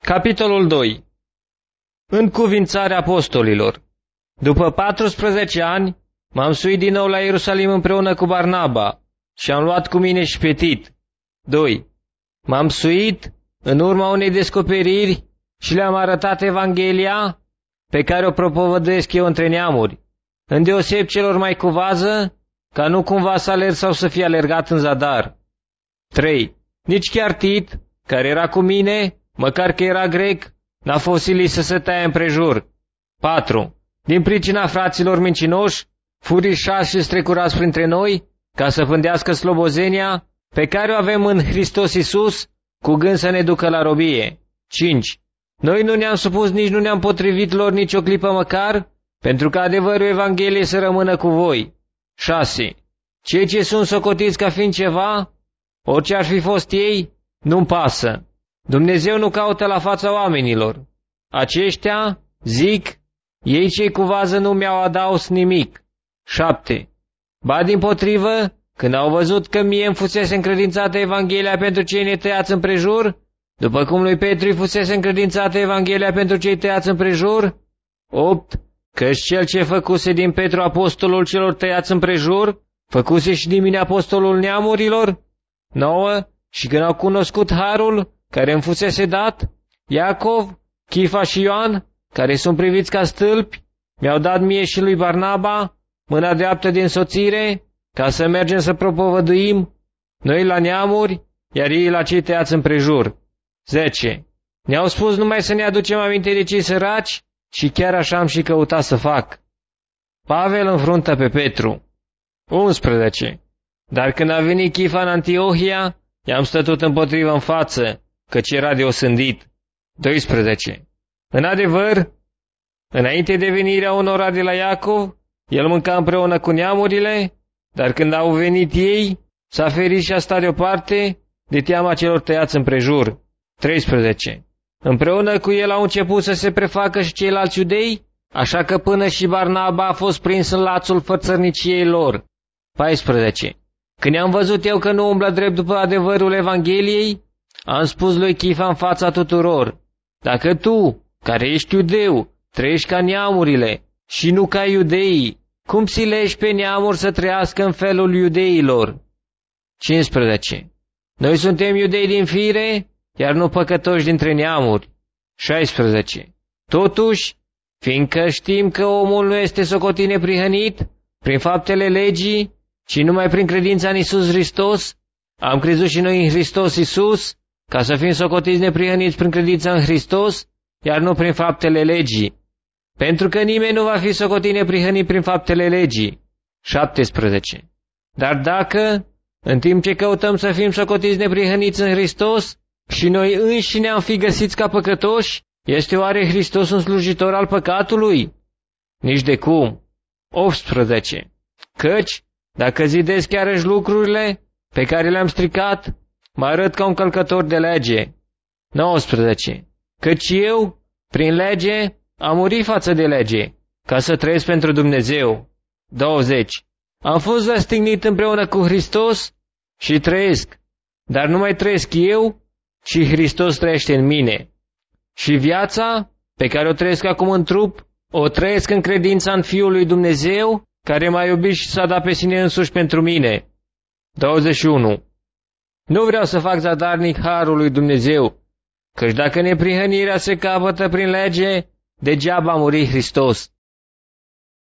Capitolul 2. Încuvințarea apostolilor. După 14 ani, m-am suit din nou la Ierusalim împreună cu Barnaba și am luat cu mine și pe Tit. 2. M-am suit în urma unei descoperiri și le-am arătat Evanghelia pe care o propovăduiesc eu între neamuri, îndeoseb celor mai cu vază, ca nu cumva să alerg sau să fie alergat în zadar. 3. Nici chiar Tit, care era cu mine, măcar că era grec, n-a fost silit să se taie împrejur. 4. Din pricina fraților mincinoși, furișați și strecurați printre noi, ca să pândească slobozenia pe care o avem în Hristos Iisus, cu gând să ne ducă la robie. 5. Noi nu ne-am supus, nici nu ne-am potrivit lor nici o clipă măcar, pentru că adevărul Evangheliei să rămână cu voi. 6. Cei ce sunt socotiți ca fiind ceva, orice ar fi fost ei, nu-mi pasă. Dumnezeu nu caută la fața oamenilor. Aceștia, zic, ei cei cu vază nu mi-au adaus nimic. 7. Ba dimpotrivă, când au văzut că mie îmi fusese încredințată Evanghelia pentru cei netăiați împrejur, după cum lui Petru îi fusese încredințată Evanghelia pentru cei tăiați împrejur. 8. Căci cel ce făcuse din Petru apostolul celor tăiați împrejur, făcuse și din mine apostolul neamurilor. 9. Și când au cunoscut harul care îmi fusese dat, Iacov, Chifa și Ioan, care sunt priviți ca stâlpi, mi-au dat mie și lui Barnaba mâna dreaptă de însoțire, ca să mergem să propovăduim, noi la neamuri, iar ei la cei tăiați împrejur. 10. Ne-au spus numai să ne aducem aminte de cei săraci și chiar așa am și căutat să fac. Pavel înfruntă pe Petru. 11. Dar când a venit Chifa în Antiohia, i-am stătut împotrivă în față, căci era de osândit. 12. În adevăr, înainte de venirea unora de la Iacov, el mânca împreună cu neamurile, dar când au venit ei, s-a ferit și a stat deoparte de teama celor tăiați împrejur. 13. Împreună cu el au început să se prefacă și ceilalți iudei, așa că până și Barnaba a fost prins în lațul fățărniciei lor. 14. Când am văzut eu că nu umblă drept după adevărul Evangheliei, am spus lui Chifa în fața tuturor: dacă tu, care ești iudeu, trăiești ca neamurile și nu ca iudeii, cum silești pe neamuri să trăiască în felul iudeilor? 15. Noi suntem iudei din fire, iar nu păcătoși dintre neamuri. 16. Totuși, fiindcă știm că omul nu este socotit neprihănit prin faptele legii, ci numai prin credința în Iisus Hristos, am crezut și noi în Hristos Iisus, ca să fim socotiți neprihăniți prin credința în Hristos, iar nu prin faptele legii. Pentru că nimeni nu va fi socotit neprihănit prin faptele legii. 17. Dar dacă, în timp ce căutăm să fim socotiți neprihăniți în Hristos, și noi înșine am fi găsiți ca păcătoși, este oare Hristos un slujitor al păcatului? Nici de cum. 18. Căci, dacă zidesc chiarăși lucrurile pe care le-am stricat, mă arăt ca un călcător de lege. 19. Căci eu, prin lege, am murit față de lege, ca să trăiesc pentru Dumnezeu. 20. Am fost răstignit împreună cu Hristos și trăiesc, dar nu mai trăiesc eu, ci Hristos trăiește în mine. Și viața, pe care o trăiesc acum în trup, o trăiesc în credința în Fiul lui Dumnezeu, care m-a iubit și s-a dat pe sine însuși pentru mine. 21. Nu vreau să fac zadarnic harul lui Dumnezeu, căci dacă neprihănirea se capătă prin lege, degeaba a murit Hristos.